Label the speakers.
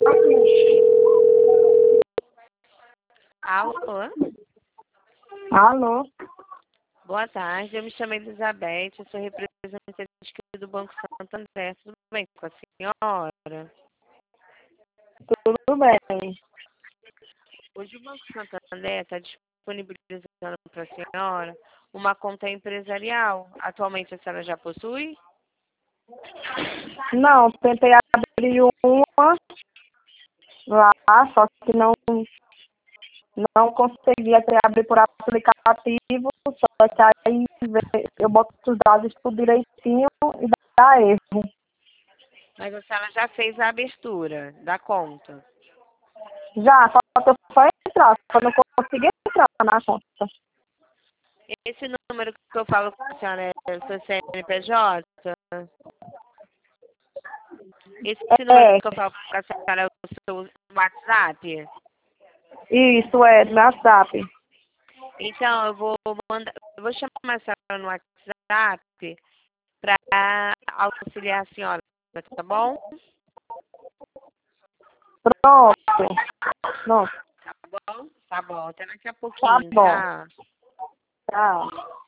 Speaker 1: Alô?
Speaker 2: Alô?
Speaker 1: Boa tarde, eu me chamo Elizabeth, eu sou representante aqui do Banco Santander. Tudo bem com a senhora?
Speaker 2: Tudo bem?
Speaker 1: Hoje o Banco Santander está disponibilizando para a senhora uma conta empresarial. Atualmente a senhora já possui?
Speaker 2: Não, tentei abrir uma lá, só que não consegui até abrir por aplicativo, só que aí eu boto os dados tudo direitinho e dá erro.
Speaker 1: Mas a senhora já fez a abertura da conta.
Speaker 2: Já, só que eu só entrar, só não consegui entrar na conta.
Speaker 1: Esse número que eu falo com a senhora é o seu CNPJ? Esse número
Speaker 2: É,
Speaker 1: que eu falo com a senhora é o seu WhatsApp?
Speaker 2: isso é, no WhatsApp.
Speaker 1: Então, eu vou chamar a senhora no WhatsApp para auxiliar a senhora, tá bom?
Speaker 2: Pronto. Pronto,
Speaker 1: Tá bom? Tá bom, até daqui a
Speaker 2: tá
Speaker 1: pouquinho,
Speaker 2: bom.
Speaker 1: tá?
Speaker 2: Tchau.